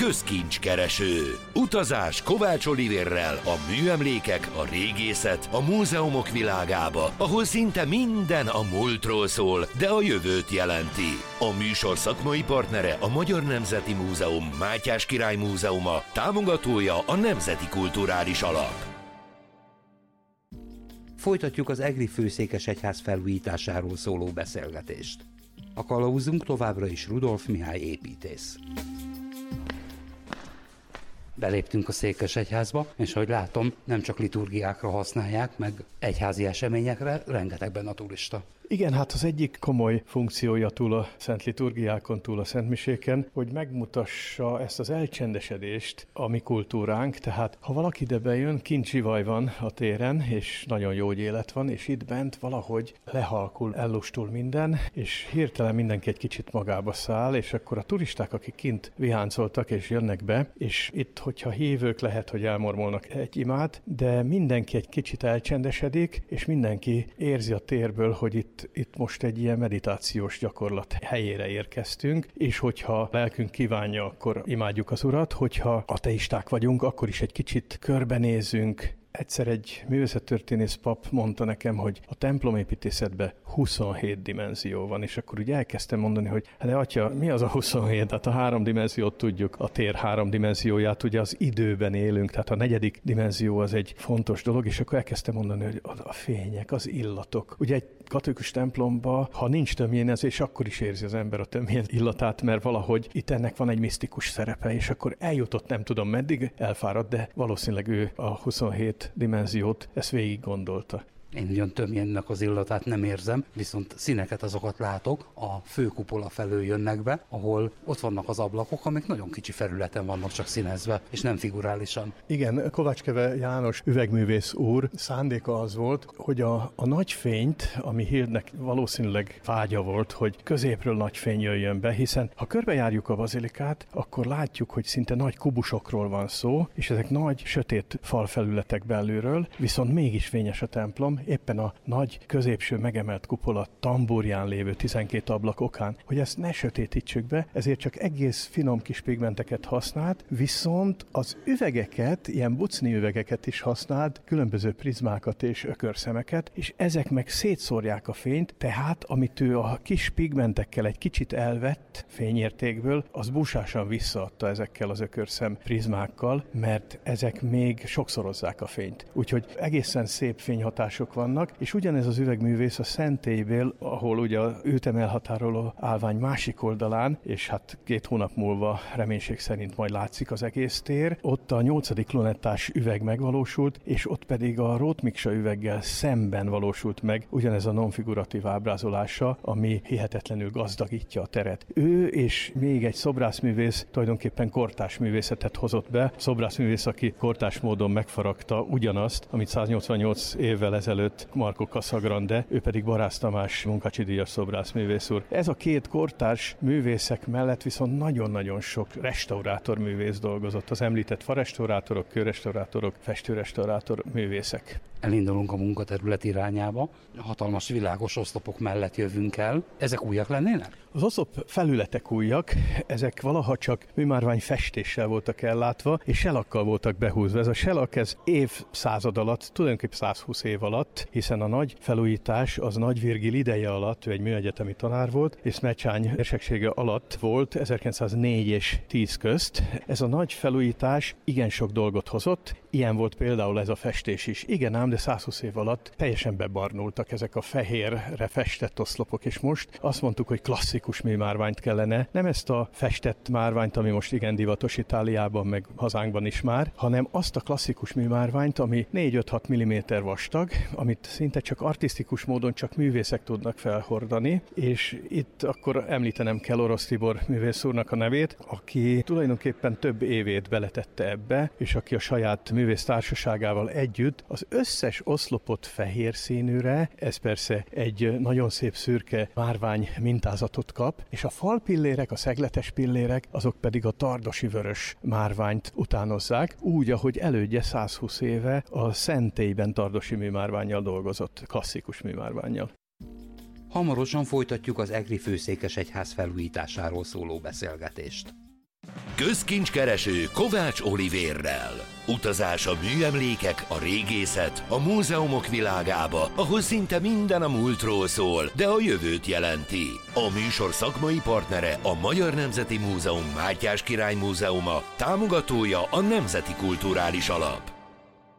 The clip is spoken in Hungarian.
közkincskereső. Utazás Kovács Olivérrel a műemlékek, a régészet, a múzeumok világába, ahol szinte minden a múltról szól, de a jövőt jelenti. A műsor szakmai partnere a Magyar Nemzeti Múzeum, Mátyás Király Múzeuma, támogatója a Nemzeti Kulturális Alap. Folytatjuk az egri főszékesegyház felújításáról szóló beszélgetést. A kalauzunk továbbra is Rudolf Mihály építész. Beléptünk a székesegyházba, és ahogy látom, nem csak liturgiákra használják, meg egyházi eseményekre, rengeteg benne a turista. Igen, hát az egyik komoly funkciója túl a szent liturgiákon, túl a szentmiséken, hogy megmutassa ezt az elcsendesedést a mi kultúránk, tehát ha valaki ide bejön, kincsivaj van a téren, és nagyon jó élet van, és itt bent valahogy lehalkul, ellustul minden, és hirtelen mindenki egy kicsit magába száll, és akkor a turisták, akik kint viháncoltak és jönnek be, és itt, hogyha hívők, lehet, hogy elmormolnak egy imát, de mindenki egy kicsit elcsendesedik, és mindenki érzi a térből, hogy itt most egy ilyen meditációs gyakorlat helyére érkeztünk, és hogyha lelkünk kívánja, akkor imádjuk az Urat, hogyha ateisták vagyunk, akkor is egy kicsit körbenézünk. Egyszer egy művészettörténész pap mondta nekem, hogy a templomépítészetben 27 dimenzió van, és akkor ugye elkezdtem mondani, hogy de atya, mi az a 27? Hát a 3 dimenziót tudjuk, a tér 3 dimenzióját, ugye az időben élünk, tehát a 4. dimenzió az egy fontos dolog, és akkor elkezdtem mondani, hogy a fények, az illatok. Ugye egy katolikus templomba, ha nincs tömjénezés, akkor is érzi az ember a tömjén illatát, mert valahogy itt ennek van egy misztikus szerepe, és akkor eljutott, nem tudom meddig, elfáradt, de valószínűleg ő a 27 dimenziót ezt végig gondolta. Én ugyan tömjénnek az illatát nem érzem, viszont színeket azokat látok, a főkupola felől jönnek be, ahol ott vannak az ablakok, amik nagyon kicsi felületen vannak csak színezve, és nem figurálisan. Igen, Kovácskeve János üvegművész úr szándéka az volt, hogy a nagy fényt, ami Hildnek valószínűleg vágya volt, hogy középről nagy fény jöjjön be, hiszen ha körbejárjuk a bazilikát, akkor látjuk, hogy szinte nagy kubusokról van szó, és ezek nagy, sötét falfelületek belülről, viszont mégis fényes a templom, éppen a nagy középső megemelt kupola tamburján lévő 12 ablak okán, hogy ezt ne sötétítsük be, ezért csak egész finom kis pigmenteket használt, viszont az üvegeket, ilyen bucni üvegeket is használt, különböző prizmákat és ökörszemeket, és ezek meg szétszórják a fényt, tehát amit ő a kis pigmentekkel egy kicsit elvett fényértékből, az búsásan visszaadta ezekkel az ökörszem prizmákkal, mert ezek még sokszorozzák a fényt. Úgyhogy egészen szép fényhatások vannak, és ugyanez az üvegművész a Szentélyből, ahol ugye őt elhatároló állvány másik oldalán, és hát 2 hónap múlva reménység szerint majd látszik az egész tér, ott a 8. lunettás üveg megvalósult, és ott pedig a Rótmiksa üveggel szemben valósult meg ugyanez a nonfiguratív ábrázolása, ami hihetetlenül gazdagítja a teret. Ő és még egy szobrászművész tulajdonképpen kortárs művészetet hozott be, szobrászművész, aki kortárs módon megfaragta ugyanazt, amit 188 évvel ezelőtt Marco Casagrande, ő pedig Barász Tamás Munkácsi díjas szobrászművész úr. Ez a 2 kortárs művészek mellett viszont nagyon-nagyon sok restaurátor művész dolgozott. Az említett farestaurátorok, kőrestaurátorok, festőrestaurátor művészek. Elindulunk a munkaterület irányába, hatalmas világos oszlopok mellett jövünk el. Ezek újak lennének? Az oszlop felületek újak, ezek valaha csak műmárvány festéssel voltak ellátva, és selakkal voltak behúzva. Ez a selak, ez évszázad alatt, tulajdonképpen 120 év alatt, hiszen a nagy felújítás az Nagy Virgil ideje alatt, ő egy műegyetemi tanár volt, és Szmecsány érseksége alatt volt 1904 és 10 közt. Ez a nagy felújítás igen sok dolgot hozott, ilyen volt például ez a festés is. Igen ám, de 120 év alatt teljesen bebarnultak ezek a fehérre festett oszlopok, és most azt mondtuk, hogy klasszikus műmárványt kellene, nem ezt a festett márványt, ami most igen divatos Itáliában, meg hazánkban is már, hanem azt a klasszikus műmárványt, ami 4-5-6 mm vastag, amit szinte csak artisztikus módon csak művészek tudnak felhordani, és itt akkor említenem kell Orosz Tibor művész úrnak a nevét, aki tulajdonképpen több évét beletette ebbe, és aki a saját művész társaságával együtt az összes oszlopot fehér színűre, ez persze egy nagyon szép szürke márvány mintázatot kap, és a falpillérek, a szegletes pillérek, azok pedig a tardosi vörös márványt utánozzák, úgy, ahogy elődje 120 éve a Szentélyben tardosi műmárvánnyal dolgozott, klasszikus műmárvánnyal. Hamarosan folytatjuk az egri főszékesegyház felújításáról szóló beszélgetést. Közkincskereső Kovács Olivérrel. Utazás a műemlékek, a régészet, a múzeumok világába, ahol szinte minden a múltról szól, de a jövőt jelenti. A műsor szakmai partnere a Magyar Nemzeti Múzeum Mátyás Király Múzeuma, támogatója a Nemzeti Kulturális Alap.